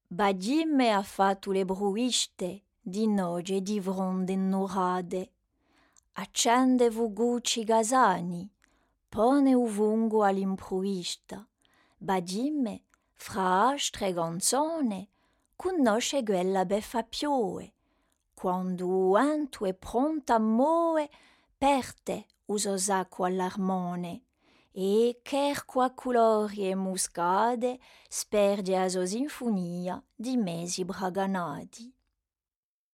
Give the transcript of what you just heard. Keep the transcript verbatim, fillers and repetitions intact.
Badimme ha fatto le bruiste di noge e di vronde innurade. Accende vugucci gasani, pone uvungo all'improvvista. Badimme, fra astre canzone, conosce quella beffa pioe, quando anto è pronta a moe, perte uso sacco all'armone, e cherqua colori e muscade sperde a so sinfonia di mesi braganadi.